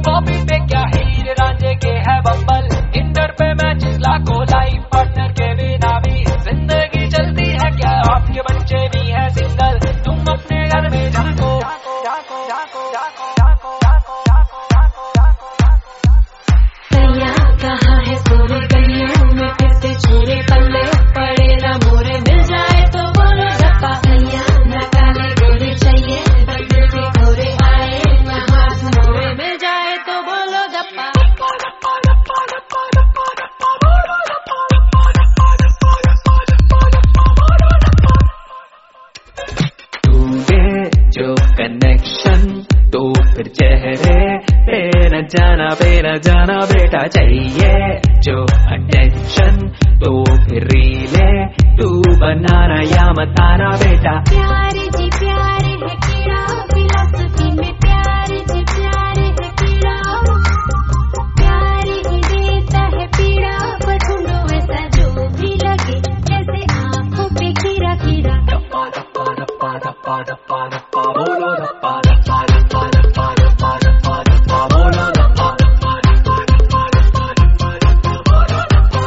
Copy पे क्या हीर रांझे के है बम्बल, इंटर पे मैचेस लाखों, लाइफ पार्टनर के बिना भी जिंदगी चलती है क्या, आपके बच्चे भी है सिंगल, तुम अपने घर में जाको। कहाँ है सोने गलियों में फिरते छोरे, पल्ले पड़े ना मोरे, मिल जाए तो बोलो धप्पा। सैया न काले गोरे चाहिए, बंदे से गोरे आए न हाथ मोरे, मिल जाए तो बोलो धप्पा। टूटे जो कनेक्शन तो फिर चेहरे पे न जाना, पे न जाना बेटा, चाहिए जो अटेंशन तो फिर रीले तू बनाना या बताना बेटा। प्यारे जी प्यारे है कीड़ा, फिलॉसफी में प्यारे जी प्यारे है कीड़ा, प्यारे ही देता है पीड़ा, पर ढूंढो ऐसा जो भी लगे जैसे आंखों पे खीरा खीरा। धप्पा धप्पा धप्पा धप्पा धप्पा धप्पा बोलो, धप्पा धप्पा धप्पा धप्पा धप्पा धप्पा धप्पा बोलो, धप्पा धप्पा धप्पा धप्पा धप्पा धप्पा बोलो, धप्पा।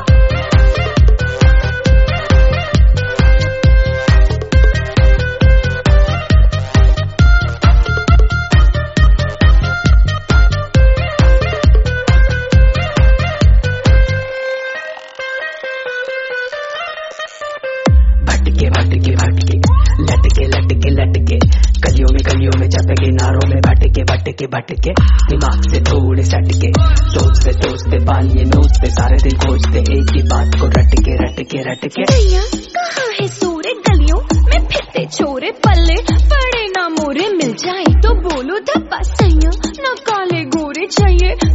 भटके भटके भटके लटके लटके लटके, गलियों में चपके, नारों में भटके भटके भटके, दिमाग से थोड़े सटके, सोचते पालिए नोचते, सारे दिन खोजते एक ही बात को रटके रटके रटके। सैया कहाँ है सोरे गलियों में फिरते छोरे, पल्ले पड़े ना मोरे, मिल जाए तो बोलो धप्पा। सैया न काले गोरे चाहिए,